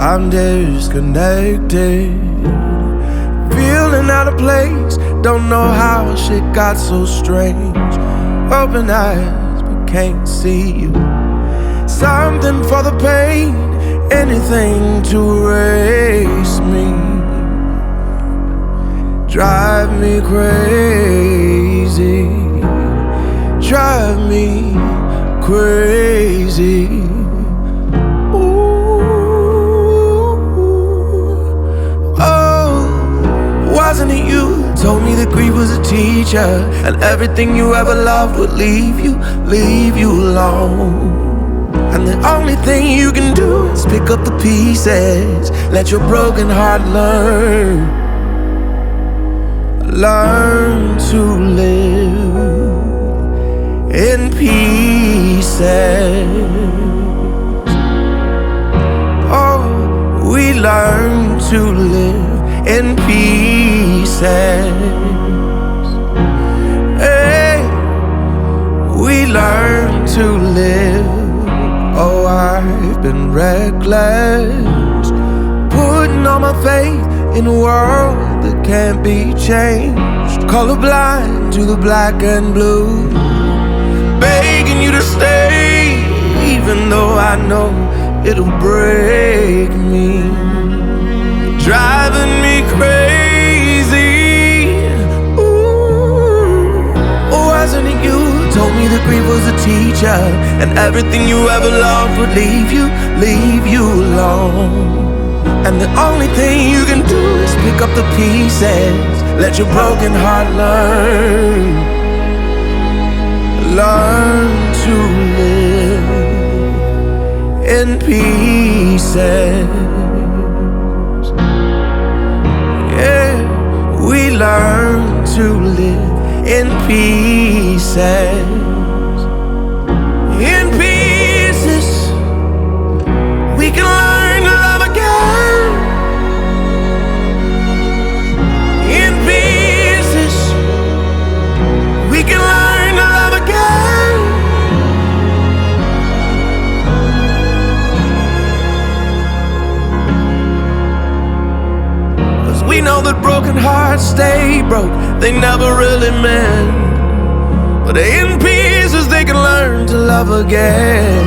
I'm disconnected, feeling out of place. Don't know how shit got so strange. Open eyes but can't see you. Something for the pain, anything to erase me. Drive me crazy, drive me crazy. Wasn't it you told me that grief was a teacher, and everything you ever loved would leave you alone? And the only thing you can do is pick up the pieces, let your broken heart learn to live in pieces. Oh, we learn to live in pieces. Hey, we learn to live. Oh, I've been reckless, putting all my faith in a world that can't be changed. Colorblind to the black and blue, begging you to stay, even though I know it'll break me. Driving me crazy. Ooh, wasn't it you told me that grief was a teacher, and everything you ever loved would leave you alone? And the only thing you can do is pick up the pieces, let your broken heart learn to live in pieces. We learn to live in pieces. In pieces, we can learn to love again. In pieces, we can learn to love again. 'Cause we know that broken hearts stay broke, they never really mend. But in pieces they can learn to love again.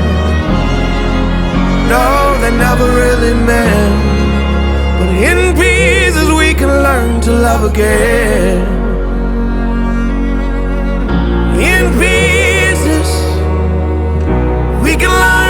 No, they never really mend, but in pieces we can learn to love again. In pieces we can learn